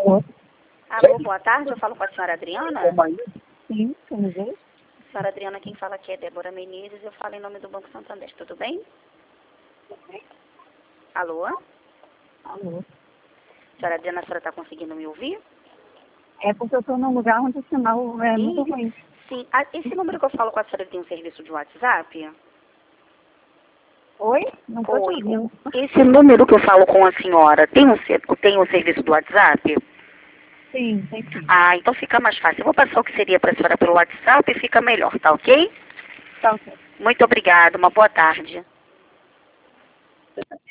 Alô? Alô, boa tarde, eu falo com a senhora Adriana. Sim, vamos ver. Senhora Adriana, quem fala aqui é Débora Menezes, eu falo em nome do Banco Santander, tudo bem? Alô? Alô? Senhora Adriana, a senhora está conseguindo me ouvir? É porque eu estou num lugar onde o sinal é muito ruim. Sim, esse número que eu falo com a senhora tem um serviço de WhatsApp? Oi? Não estou te Oi, ouvindo. esse número que eu falo com a senhora tem um serviço do WhatsApp? Sim, tem sim. Ah, então fica mais fácil. Eu vou passar o que seria para a senhora pelo WhatsApp e fica melhor, tá ok? Tá ok. Muito obrigada, uma boa tarde.